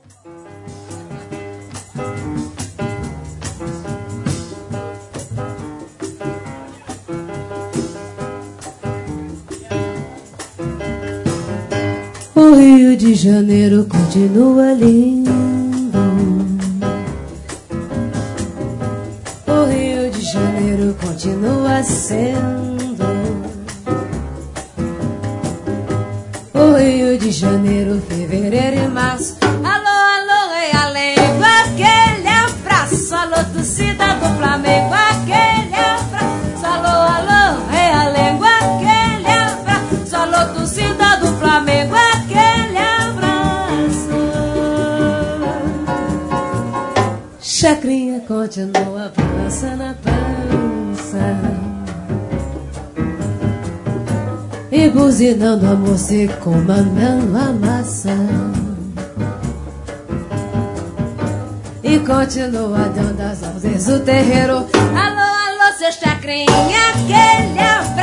O Rio de Janeiro continua lindo. O Rio de Janeiro continua sendo. O Rio de Janeiro, fevereiro e março. Alô, alô, realengo, aquele abraço. Alô, torcida do Flamengo, aquele abraço. Alô, alô, realengo, aquele abraço. Alô, torcida do Flamengo, aquele abraço. Chacrinha continua balançando a pança e buzinando a moça comandando a massa. E continua dando as ordens do terreiro. Alô, alô, seu Chacrinha, aquele abraço.